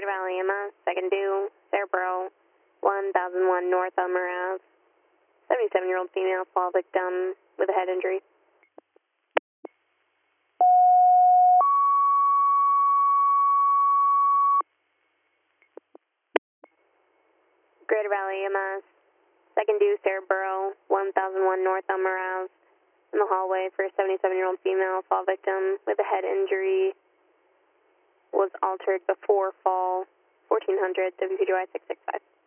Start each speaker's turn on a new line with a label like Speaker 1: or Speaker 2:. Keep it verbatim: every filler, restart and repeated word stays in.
Speaker 1: Greater Valley E M S, second due, Cerebro, one thousand one North Elmer Ave. seventy-seven-year-old female fall victim with a head injury. Greater Valley E M S, second due, Cerebro, one thousand one North Elmer Ave. In the hallway for a seventy-seven-year-old female fall victim with a head injury. Was altered before fall, fourteen hundred W P D Y six six five.